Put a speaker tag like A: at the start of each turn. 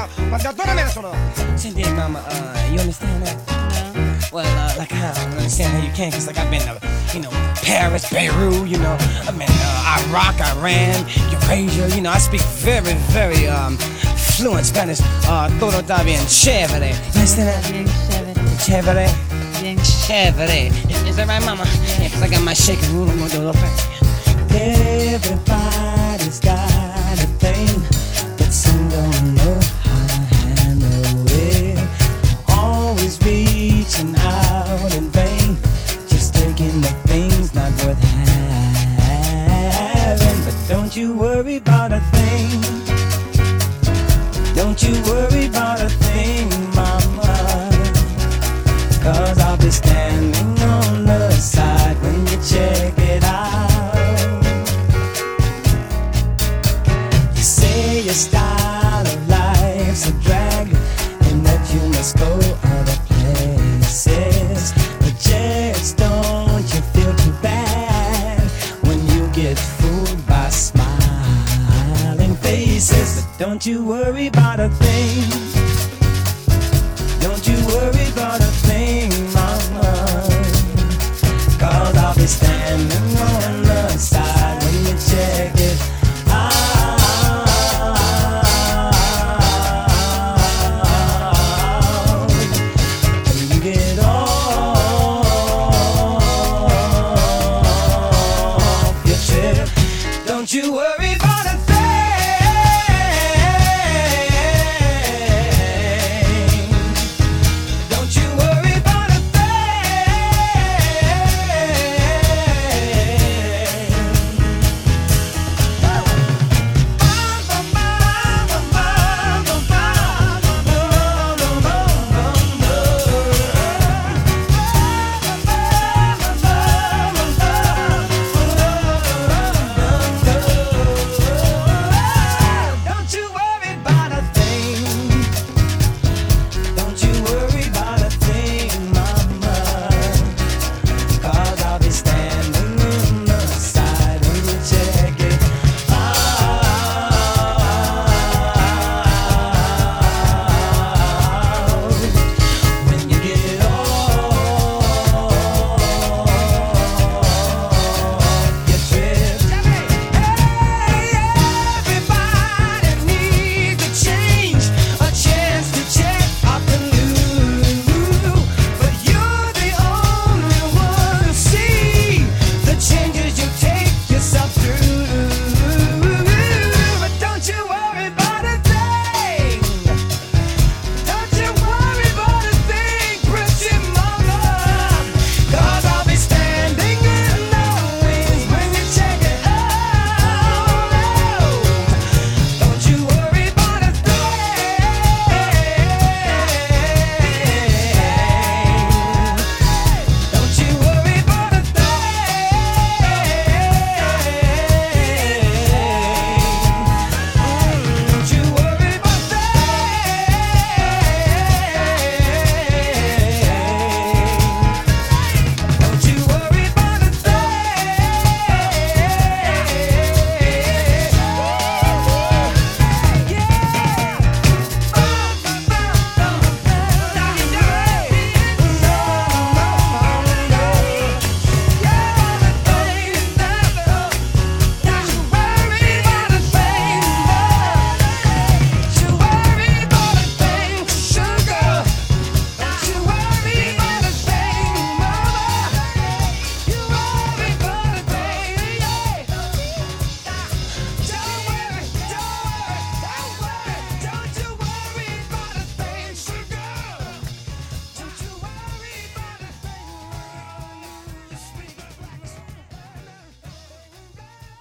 A: Ma perdonami solo.
B: Senti, mama, you understand that? Well, like I don't understand how you can, cause like I've been to, Paris, Beirut, I've been Iraq, Iran, Eurasia, I speak very, very fluent Spanish. Todo está bien chévere. You understand that?
C: Bien chévere.
B: Chévere.
C: Bien
B: Chévere. Is that right, mama? Yeah, cause I got my shaking room, I'm gonna do a little thing. Everybody's got a thing, but some don't know how to handle it. Always reaching out in vain, just taking the things not worth having. But don't you worry about a thing. Don't you worry about a thing, mama, cause I'll be standing on the side when you check it out. You say your style of life's a drag and that you must go other places, but just don't you feel too bad when you get fooled by smiling faces. But don't you worry about a thing.